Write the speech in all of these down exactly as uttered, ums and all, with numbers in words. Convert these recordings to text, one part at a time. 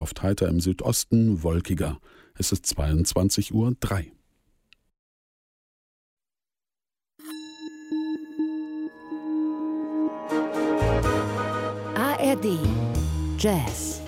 oft heiter im Südosten, wolkiger. Es ist zweiundzwanzig Uhr drei. A R D Jazz.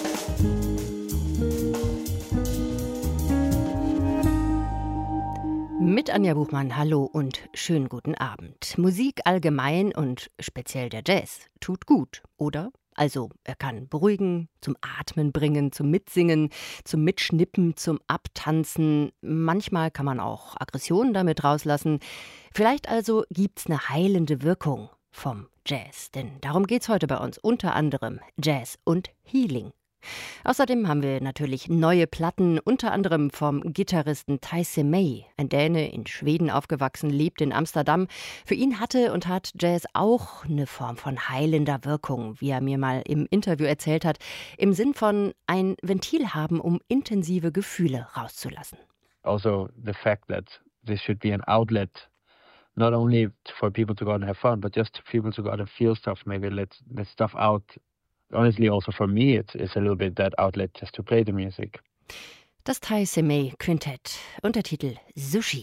Mit Anja Buchmann, hallo und schönen guten Abend. Musik allgemein und speziell der Jazz tut gut, oder? Also er kann beruhigen, zum Atmen bringen, zum Mitsingen, zum Mitschnippen, zum Abtanzen. Manchmal kann man auch Aggressionen damit rauslassen. Vielleicht also gibt's eine heilende Wirkung vom Jazz, denn darum geht's heute bei uns, unter anderem Jazz und Healing. Außerdem haben wir natürlich neue Platten, unter anderem vom Gitarristen Taise May, ein Däne, in Schweden aufgewachsen, lebt in Amsterdam. Für ihn hatte und hat Jazz auch eine Form von heilender Wirkung, wie er mir mal im Interview erzählt hat, im Sinn von ein Ventil haben, um intensive Gefühle rauszulassen. Also the fact that this should be an outlet, not only for people to go out and have fun, but just for people to go out and feel stuff, maybe let, let stuff out. Honestly, also for me, it's, it's a little bit that outlet just to play the music. Das Taise May Quintett, Untertitel Sushi.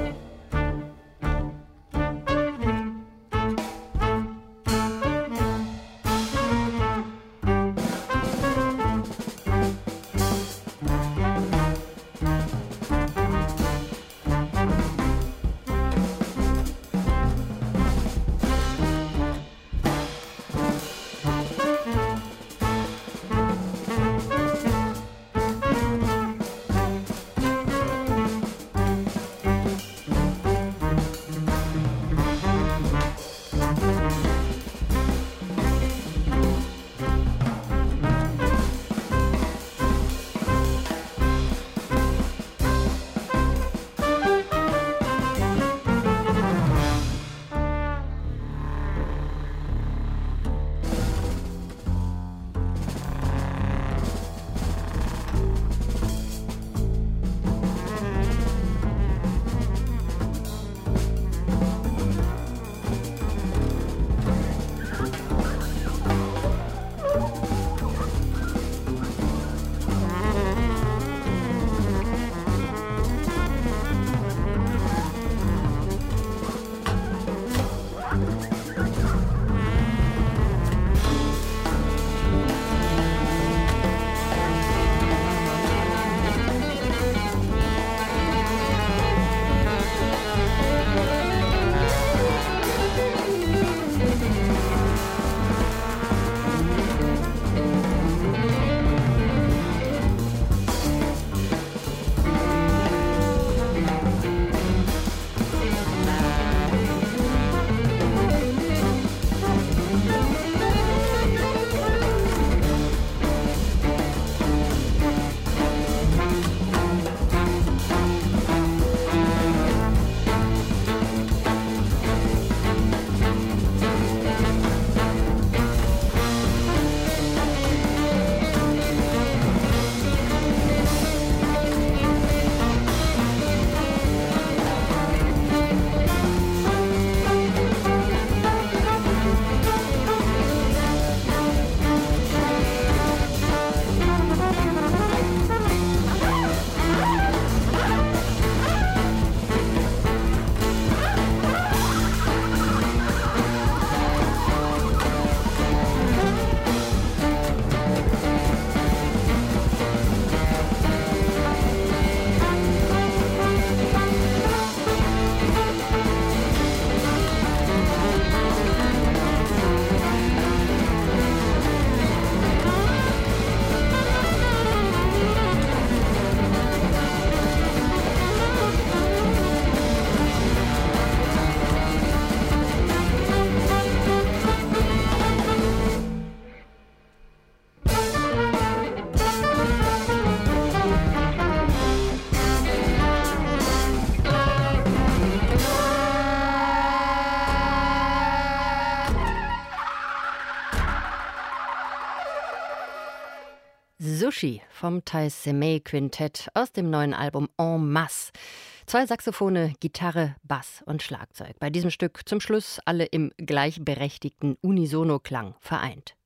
Sushi vom Taise May Quintett aus dem neuen Album En Masse. Zwei Saxophone, Gitarre, Bass und Schlagzeug. Bei diesem Stück zum Schluss alle im gleichberechtigten Unisono-Klang vereint.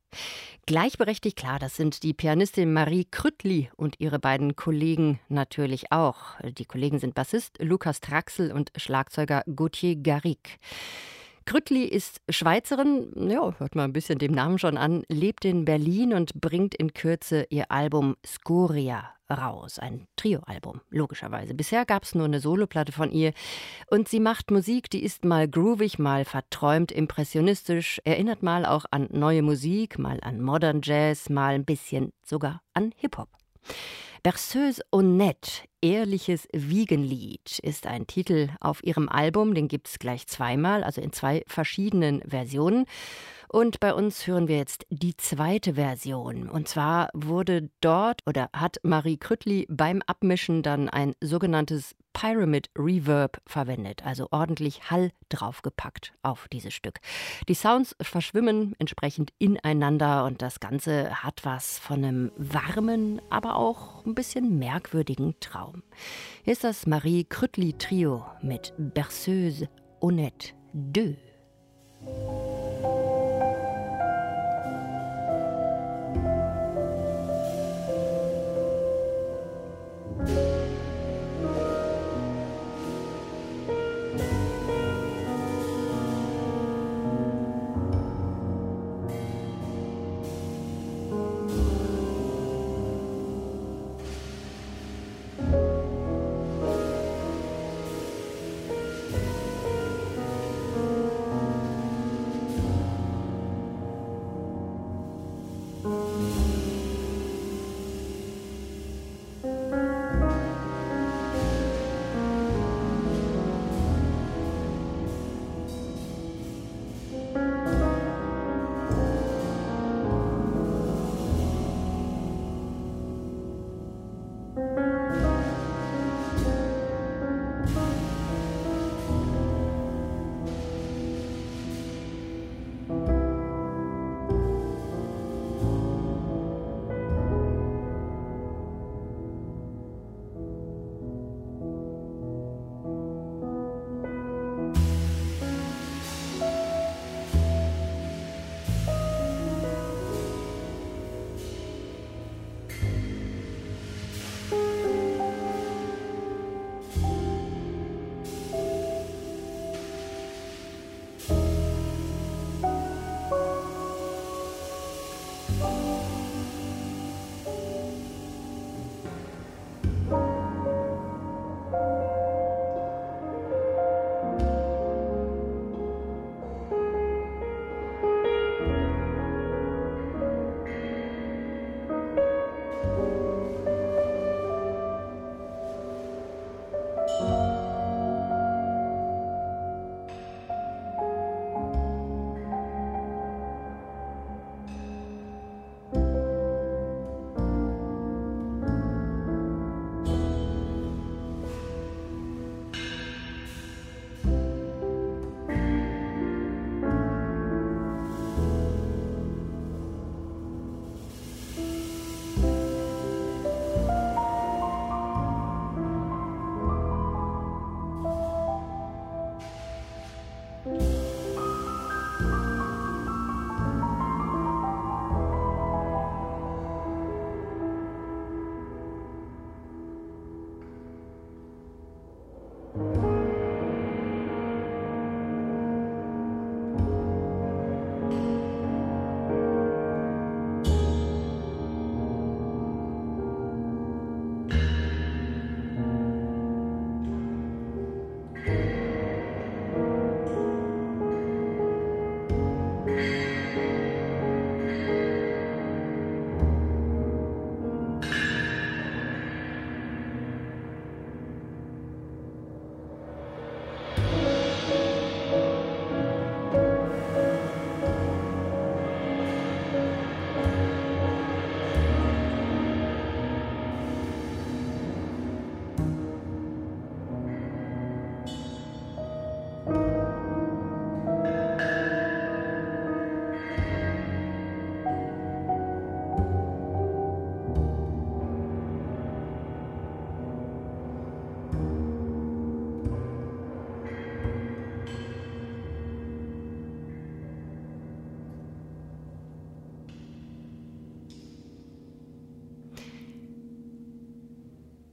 Gleichberechtigt, klar, das sind die Pianistin Marie Krüttli und ihre beiden Kollegen natürlich auch. Die Kollegen sind Bassist Lukas Traxel und Schlagzeuger Gauthier Garrigue. Krüttli ist Schweizerin, ja, hört mal ein bisschen dem Namen schon an, lebt in Berlin und bringt in Kürze ihr Album Scoria raus. Ein Trio-Album, logischerweise. Bisher gab es nur eine Soloplatte von ihr. Und sie macht Musik, die ist mal groovig, mal verträumt, impressionistisch, erinnert mal auch an neue Musik, mal an Modern Jazz, mal ein bisschen sogar an Hip-Hop. Berceuse Honnête, ehrliches Wiegenlied, ist ein Titel auf ihrem Album. Den gibt es gleich zweimal, also in zwei verschiedenen Versionen. Und bei uns hören wir jetzt die zweite Version. Und zwar wurde dort oder hat Marie Krüttli beim Abmischen dann ein sogenanntes Pyramid Reverb verwendet, also ordentlich Hall draufgepackt auf dieses Stück. Die Sounds verschwimmen entsprechend ineinander und das Ganze hat was von einem warmen, aber auch ein bisschen merkwürdigen Traum. Hier ist das Marie Krüttli Trio mit Berceuse Honnête deux.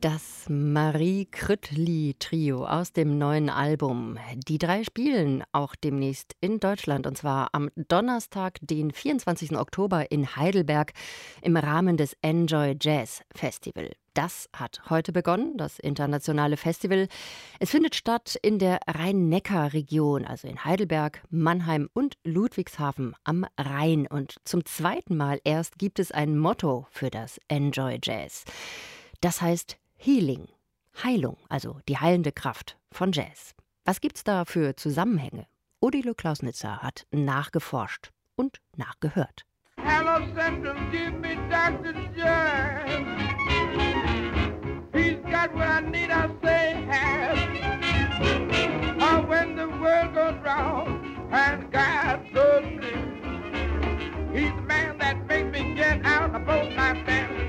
Das Marie Krüttli-Trio aus dem neuen Album. Die drei spielen auch demnächst in Deutschland, und zwar am Donnerstag, den vierundzwanzigsten Oktober in Heidelberg im Rahmen des Enjoy Jazz Festival. Das hat heute begonnen, das internationale Festival. Es findet statt in der Rhein-Neckar-Region, also in Heidelberg, Mannheim und Ludwigshafen am Rhein. Und zum zweiten Mal erst gibt es ein Motto für das Enjoy Jazz. Das heißt Healing, Heilung, also die heilende Kraft von Jazz. Was gibt's da für Zusammenhänge? Odilo Klausnitzer hat nachgeforscht und nachgehört. Hello, Central, give me Doktor Jazz. He's got what I need, I say, have. Oh, when the world goes round and God goes blue, he's the man that makes me get out of both my family.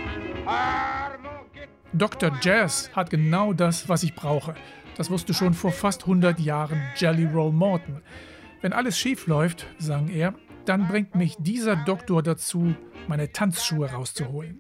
Doktor Jazz hat genau das, was ich brauche. Das wusste schon vor fast hundert Jahren Jelly Roll Morton. Wenn alles schief läuft, sang er, dann bringt mich dieser Doktor dazu, meine Tanzschuhe rauszuholen.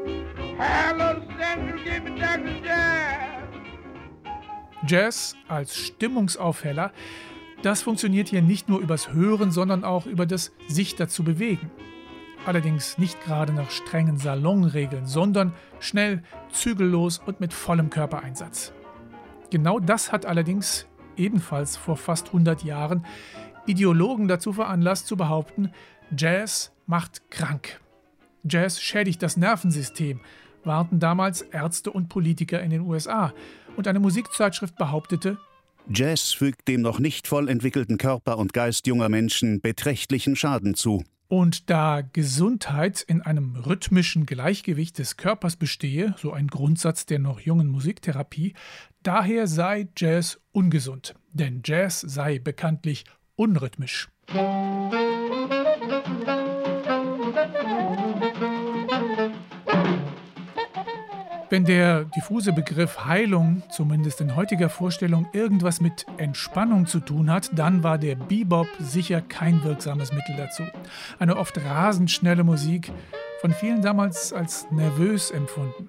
Jazz als Stimmungsaufheller, das funktioniert hier nicht nur übers Hören, sondern auch über das sich dazu bewegen. Allerdings nicht gerade nach strengen Salonregeln, sondern schnell, zügellos und mit vollem Körpereinsatz. Genau das hat allerdings ebenfalls vor fast hundert Jahren Ideologen dazu veranlasst zu behaupten, Jazz macht krank. Jazz schädigt das Nervensystem, warnten damals Ärzte und Politiker in den U S A. Und eine Musikzeitschrift behauptete, Jazz fügt dem noch nicht voll entwickelten Körper und Geist junger Menschen beträchtlichen Schaden zu. Und da Gesundheit in einem rhythmischen Gleichgewicht des Körpers bestehe, so ein Grundsatz der noch jungen Musiktherapie, daher sei Jazz ungesund, denn Jazz sei bekanntlich unrhythmisch. Wenn der diffuse Begriff Heilung, zumindest in heutiger Vorstellung, irgendwas mit Entspannung zu tun hat, dann war der Bebop sicher kein wirksames Mittel dazu. Eine oft rasend schnelle Musik, von vielen damals als nervös empfunden.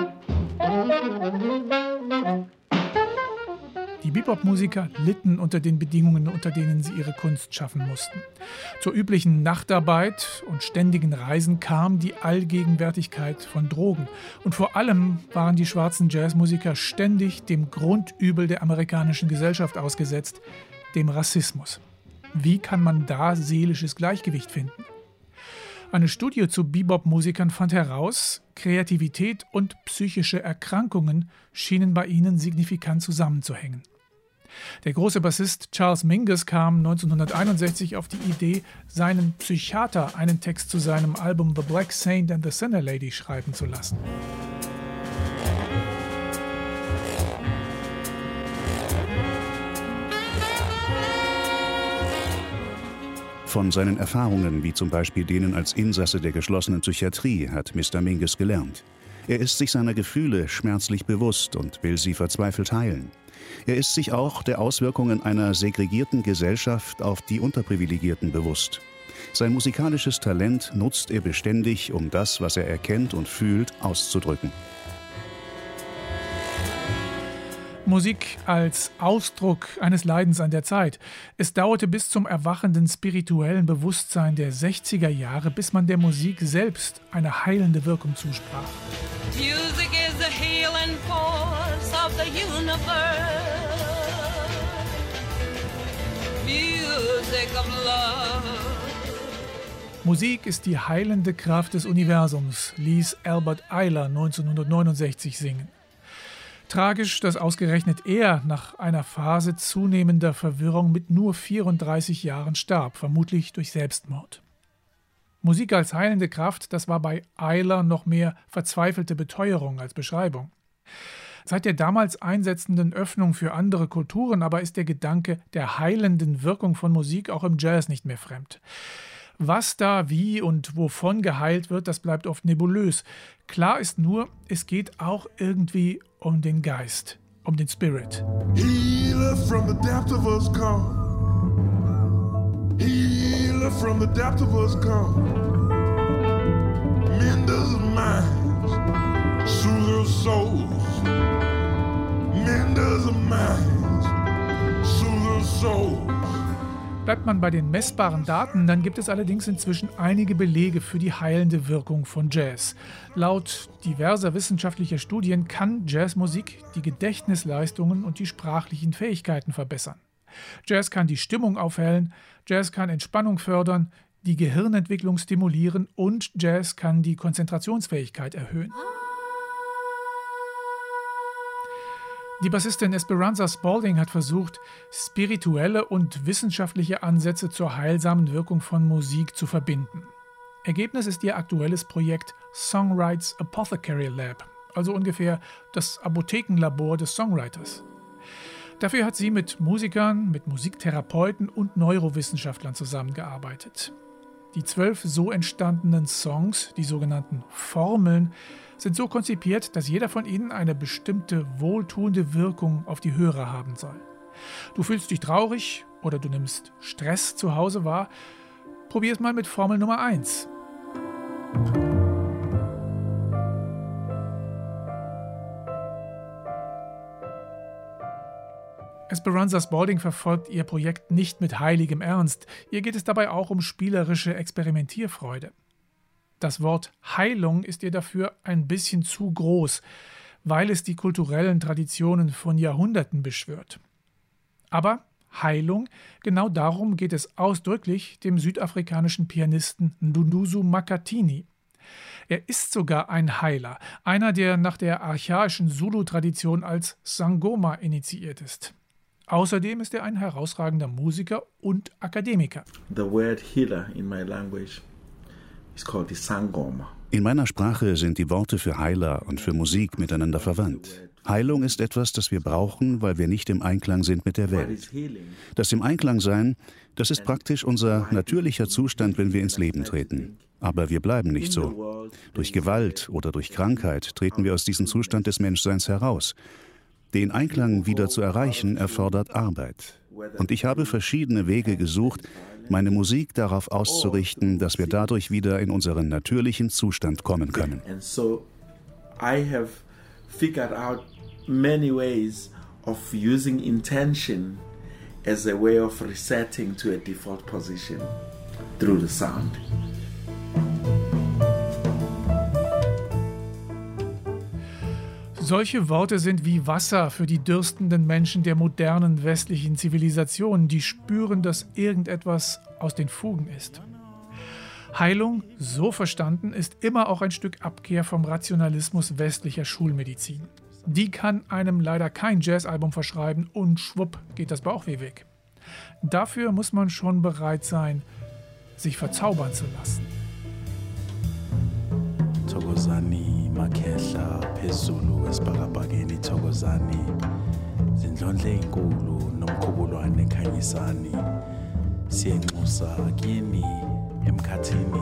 Die Bebop-Musiker litten unter den Bedingungen, unter denen sie ihre Kunst schaffen mussten. Zur üblichen Nachtarbeit und ständigen Reisen kam die Allgegenwärtigkeit von Drogen. Und vor allem waren die schwarzen Jazzmusiker ständig dem Grundübel der amerikanischen Gesellschaft ausgesetzt, dem Rassismus. Wie kann man da seelisches Gleichgewicht finden? Eine Studie zu Bebop-Musikern fand heraus, Kreativität und psychische Erkrankungen schienen bei ihnen signifikant zusammenzuhängen. Der große Bassist Charles Mingus kam neunzehnhunderteinundsechzig auf die Idee, seinen Psychiater einen Text zu seinem Album The Black Saint and the Sinner Lady schreiben zu lassen. Von seinen Erfahrungen, wie zum Beispiel denen als Insasse der geschlossenen Psychiatrie, hat Mister Mingus gelernt. Er ist sich seiner Gefühle schmerzlich bewusst und will sie verzweifelt heilen. Er ist sich auch der Auswirkungen einer segregierten Gesellschaft auf die Unterprivilegierten bewusst. Sein musikalisches Talent nutzt er beständig, um das, was er erkennt und fühlt, auszudrücken. Musik als Ausdruck eines Leidens an der Zeit. Es dauerte bis zum erwachenden spirituellen Bewusstsein der sechziger Jahre, bis man der Musik selbst eine heilende Wirkung zusprach. Music is the healing force of the universe. Music of love. Musik ist die heilende Kraft des Universums, ließ Albert Ayler neunzehnhundertneunundsechzig singen. Tragisch, dass ausgerechnet er nach einer Phase zunehmender Verwirrung mit nur vierunddreißig Jahren starb, vermutlich durch Selbstmord. Musik als heilende Kraft, das war bei Ayler noch mehr verzweifelte Beteuerung als Beschreibung. Seit der damals einsetzenden Öffnung für andere Kulturen aber ist der Gedanke der heilenden Wirkung von Musik auch im Jazz nicht mehr fremd. Was da, wie und wovon geheilt wird, das bleibt oft nebulös. Klar ist nur, es geht auch irgendwie um den Geist, um den Spirit. Healer from the depth of us come. Healer from the depth of us come. Mend us minds, soothe us souls, menders of minds, soother souls. Bleibt man bei den messbaren Daten, dann gibt es allerdings inzwischen einige Belege für die heilende Wirkung von Jazz. Laut diverser wissenschaftlicher Studien kann Jazzmusik die Gedächtnisleistungen und die sprachlichen Fähigkeiten verbessern. Jazz kann die Stimmung aufhellen, Jazz kann Entspannung fördern, die Gehirnentwicklung stimulieren und Jazz kann die Konzentrationsfähigkeit erhöhen. Die Bassistin Esperanza Spalding hat versucht, spirituelle und wissenschaftliche Ansätze zur heilsamen Wirkung von Musik zu verbinden. Ergebnis ist ihr aktuelles Projekt Songwrites Apothecary Lab, also ungefähr das Apothekenlabor des Songwriters. Dafür hat sie mit Musikern, mit Musiktherapeuten und Neurowissenschaftlern zusammengearbeitet. Die zwölf so entstandenen Songs, die sogenannten Formeln, sind so konzipiert, dass jeder von ihnen eine bestimmte wohltuende Wirkung auf die Hörer haben soll. Du fühlst dich traurig oder du nimmst Stress zu Hause wahr. Probier es mal mit Formel Nummer eins. Esperanza Spalding verfolgt ihr Projekt nicht mit heiligem Ernst. Ihr geht es dabei auch um spielerische Experimentierfreude. Das Wort Heilung ist ihr dafür ein bisschen zu groß, weil es die kulturellen Traditionen von Jahrhunderten beschwört. Aber Heilung, genau darum geht es ausdrücklich dem südafrikanischen Pianisten Nduduzo Makhathini. Er ist sogar ein Heiler, einer, der nach der archaischen Zulu-Tradition als Sangoma initiiert ist. Außerdem ist er ein herausragender Musiker und Akademiker. The word healer in my language is called the Sangoma. In meiner Sprache sind die Worte für Heiler und für Musik miteinander verwandt. Heilung ist etwas, das wir brauchen, weil wir nicht im Einklang sind mit der Welt. Das im Einklang sein, das ist praktisch unser natürlicher Zustand, wenn wir ins Leben treten. Aber wir bleiben nicht so. Durch Gewalt oder durch Krankheit treten wir aus diesem Zustand des Menschseins heraus. Den Einklang wieder zu erreichen, erfordert Arbeit. Und ich habe verschiedene Wege gesucht, meine Musik darauf auszurichten, dass wir dadurch wieder in unseren natürlichen Zustand kommen können. And so I have figured out many ways of using intention as a way of resetting to a default position through the sound. Solche Worte sind wie Wasser für die dürstenden Menschen der modernen westlichen Zivilisation, die spüren, dass irgendetwas aus den Fugen ist. Heilung, so verstanden, ist immer auch ein Stück Abkehr vom Rationalismus westlicher Schulmedizin. Die kann einem leider kein Jazzalbum verschreiben und schwupp geht das Bauchweh weg. Dafür muss man schon bereit sein, sich verzaubern zu lassen. Thokozani makhehla phezulu esibhakabhakeni thokozani zindlondle ezinkulu nomkhubulwane ekhanyisani siyenxusa kini emkhathini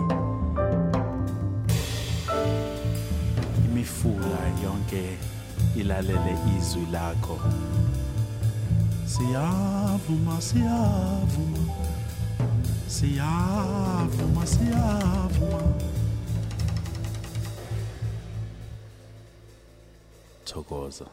imifula yonke ilalele izwi lakho siyavuma siyavuma siyavuma siyavuma Thokoza.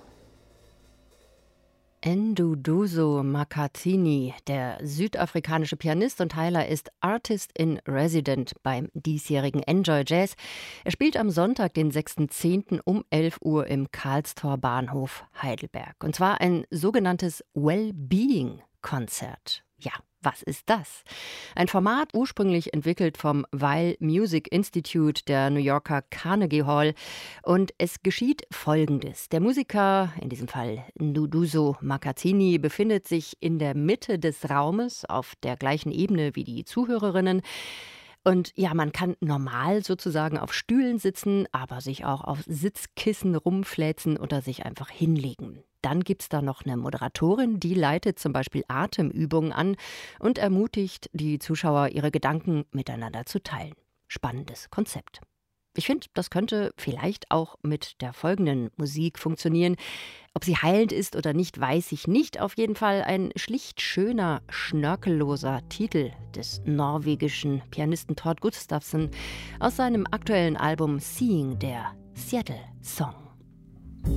Nduduzo Makhathini, der südafrikanische Pianist und Heiler, ist Artist in Resident beim diesjährigen Enjoy Jazz. Er spielt am Sonntag, den sechsten zehnten um elf Uhr im Karlstor Bahnhof Heidelberg. Und zwar ein sogenanntes Well-Being-Konzert. Ja, was ist das? Ein Format ursprünglich entwickelt vom Weill Music Institute der New Yorker Carnegie Hall. Und es geschieht Folgendes. Der Musiker, in diesem Fall Nduduzo Makhathini, befindet sich in der Mitte des Raumes auf der gleichen Ebene wie die Zuhörerinnen. Und ja, man kann normal sozusagen auf Stühlen sitzen, aber sich auch auf Sitzkissen rumfläzen oder sich einfach hinlegen. Dann gibt es da noch eine Moderatorin, die leitet zum Beispiel Atemübungen an und ermutigt die Zuschauer, ihre Gedanken miteinander zu teilen. Spannendes Konzept. Ich finde, das könnte vielleicht auch mit der folgenden Musik funktionieren. Ob sie heilend ist oder nicht, weiß ich nicht. Auf jeden Fall ein schlicht schöner, schnörkelloser Titel des norwegischen Pianisten Tord Gustafsson aus seinem aktuellen Album Seeing, der Seattle Song.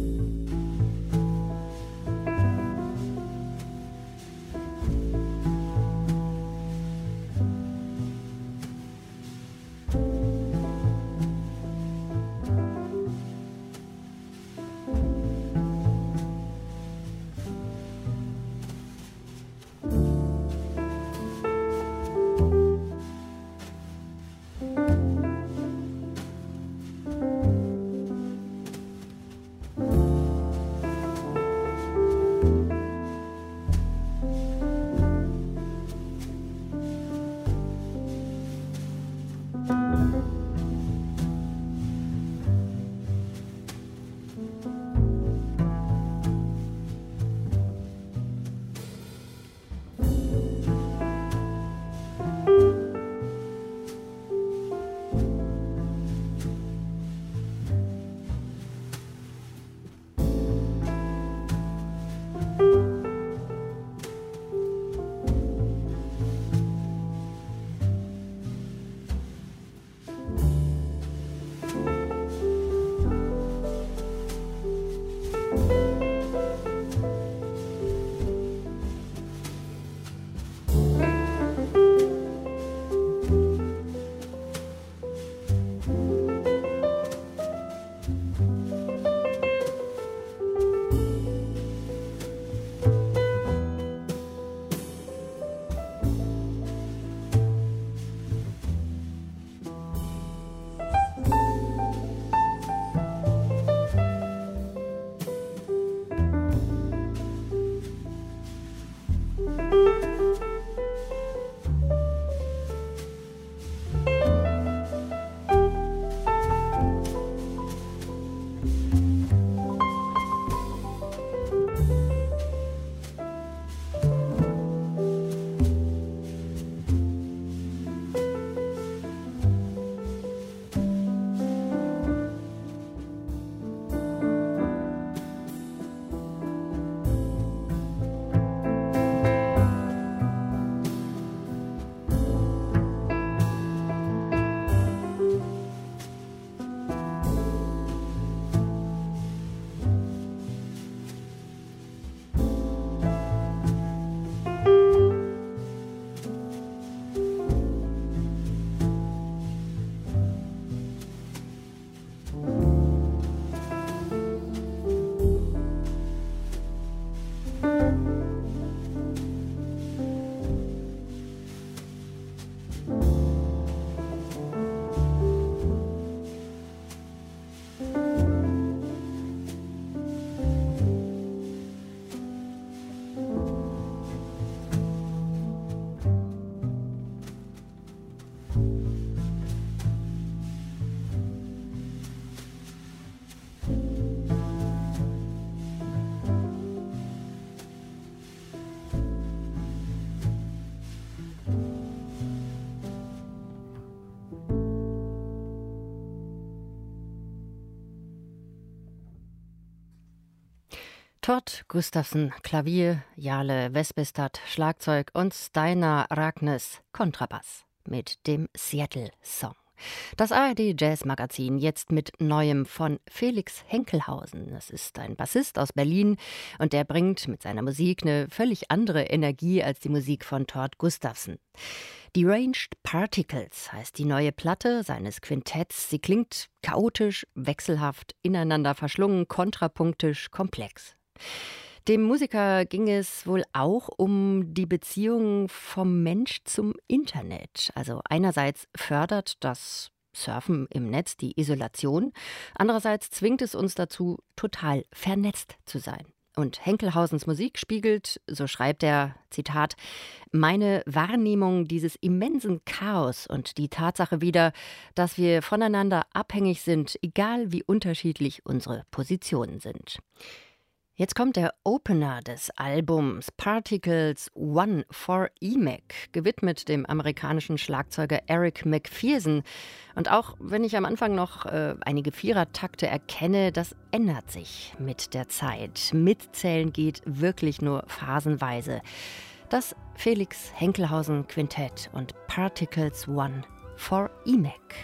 Tord Gustafsson Klavier, Jarle Vespestad Schlagzeug und Steinar Ragnes Kontrabass mit dem Seattle Song. Das A R D Jazz Magazin jetzt mit Neuem von Felix Henkelhausen. Das ist ein Bassist aus Berlin und der bringt mit seiner Musik eine völlig andere Energie als die Musik von Tord Gustafsson. Deranged Particles heißt die neue Platte seines Quintetts. Sie klingt chaotisch, wechselhaft, ineinander verschlungen, kontrapunktisch, komplex. Dem Musiker ging es wohl auch um die Beziehung vom Mensch zum Internet. Also einerseits fördert das Surfen im Netz die Isolation, andererseits zwingt es uns dazu, total vernetzt zu sein. Und Henkelhausens Musik spiegelt, so schreibt er, Zitat, meine Wahrnehmung dieses immensen Chaos und die Tatsache wider, dass wir voneinander abhängig sind, egal wie unterschiedlich unsere Positionen sind. Jetzt kommt der Opener des Albums Particles One for E M A C, gewidmet dem amerikanischen Schlagzeuger Eric McPherson. Und auch wenn ich am Anfang noch äh, einige Vierertakte erkenne, das ändert sich mit der Zeit. Mitzählen geht wirklich nur phasenweise. Das Felix Henkelhausen Quintett und Particles One for E M A C.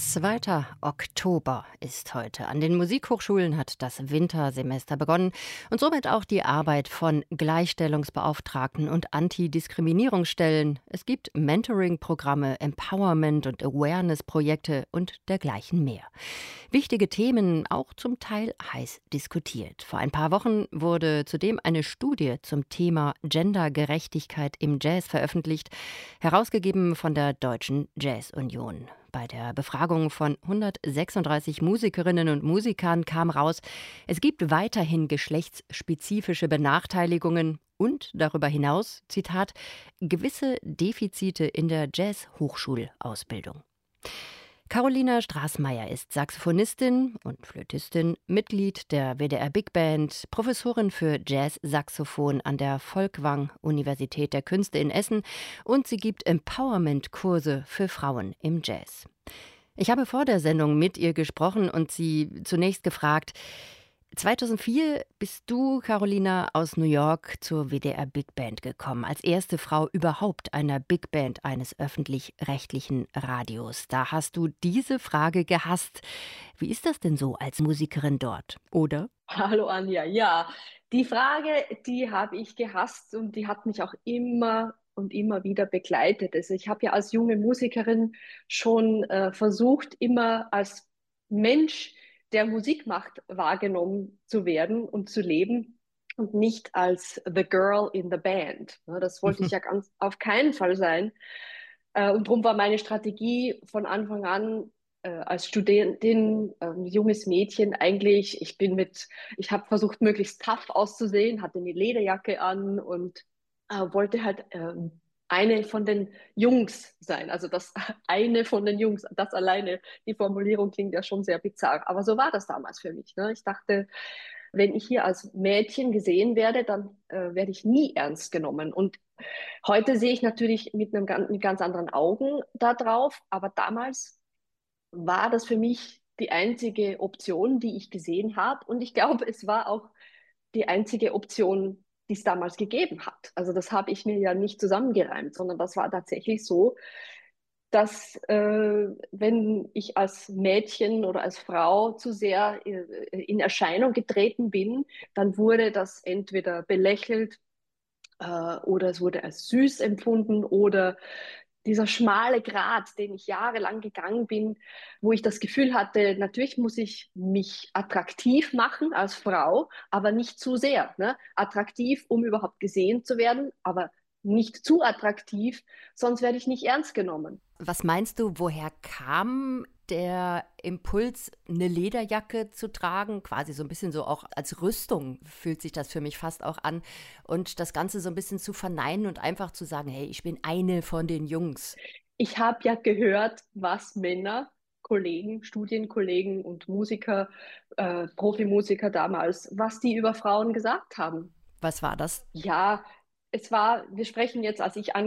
zweiter Oktober ist heute. An den Musikhochschulen hat das Wintersemester begonnen und somit auch die Arbeit von Gleichstellungsbeauftragten und Antidiskriminierungsstellen. Es gibt Mentoring-Programme, Empowerment- und Awareness-Projekte und dergleichen mehr. Wichtige Themen auch zum Teil heiß diskutiert. Vor ein paar Wochen wurde zudem eine Studie zum Thema Gendergerechtigkeit im Jazz veröffentlicht, herausgegeben von der Deutschen Jazz-Union. Bei der Befragung von hundertsechsunddreißig Musikerinnen und Musikern kam raus, es gibt weiterhin geschlechtsspezifische Benachteiligungen und darüber hinaus, Zitat, gewisse Defizite in der Jazz-Hochschulausbildung. Carolina Straßmeier ist Saxophonistin und Flötistin, Mitglied der W D R Big Band, Professorin für Jazz-Saxophon an der Folkwang-Universität der Künste in Essen und sie gibt Empowerment-Kurse für Frauen im Jazz. Ich habe vor der Sendung mit ihr gesprochen und sie zunächst gefragt, zweitausendvier bist du, Carolina, aus New York zur W D R Big Band gekommen, als erste Frau überhaupt einer Big Band eines öffentlich-rechtlichen Radios. Da hast du diese Frage gehasst. Wie ist das denn so als Musikerin dort, oder? Hallo Anja, ja, die Frage, die habe ich gehasst und die hat mich auch immer und immer wieder begleitet. Also ich habe ja als junge Musikerin schon äh, versucht, immer als Mensch, der Musik macht, wahrgenommen zu werden und zu leben und nicht als the girl in the band. Das wollte ich ja ganz auf keinen Fall sein. Und darum war meine Strategie von Anfang an als Studentin, junges Mädchen eigentlich, ich bin mit, ich habe versucht, möglichst tough auszusehen, hatte eine Lederjacke an und wollte halt eine von den Jungs sein, also das eine von den Jungs, das alleine, die Formulierung klingt ja schon sehr bizarr, aber so war das damals für mich. Ne? Ich dachte, wenn ich hier als Mädchen gesehen werde, dann äh, werde ich nie ernst genommen. Und heute sehe ich natürlich mit, einem, mit ganz anderen Augen da drauf, aber damals war das für mich die einzige Option, die ich gesehen habe und ich glaube, es war auch die einzige Option, die es damals gegeben hat. Also das habe ich mir ja nicht zusammengereimt, sondern das war tatsächlich so, dass äh, wenn ich als Mädchen oder als Frau zu sehr äh, in Erscheinung getreten bin, dann wurde das entweder belächelt äh, oder es wurde als süß empfunden oder dieser schmale Grat, den ich jahrelang gegangen bin, wo ich das Gefühl hatte, natürlich muss ich mich attraktiv machen als Frau, aber nicht zu sehr. Ne? Attraktiv, um überhaupt gesehen zu werden, aber nicht zu attraktiv, sonst werde ich nicht ernst genommen. Was meinst du, woher kam der Impuls, eine Lederjacke zu tragen? Quasi so ein bisschen so auch als Rüstung fühlt sich das für mich fast auch an. Und das Ganze so ein bisschen zu verneinen und einfach zu sagen, hey, ich bin eine von den Jungs. Ich habe ja gehört, was Männer, Kollegen, Studienkollegen und Musiker, äh, Profimusiker damals, was die über Frauen gesagt haben. Was war das? Ja, es war, wir sprechen jetzt, als ich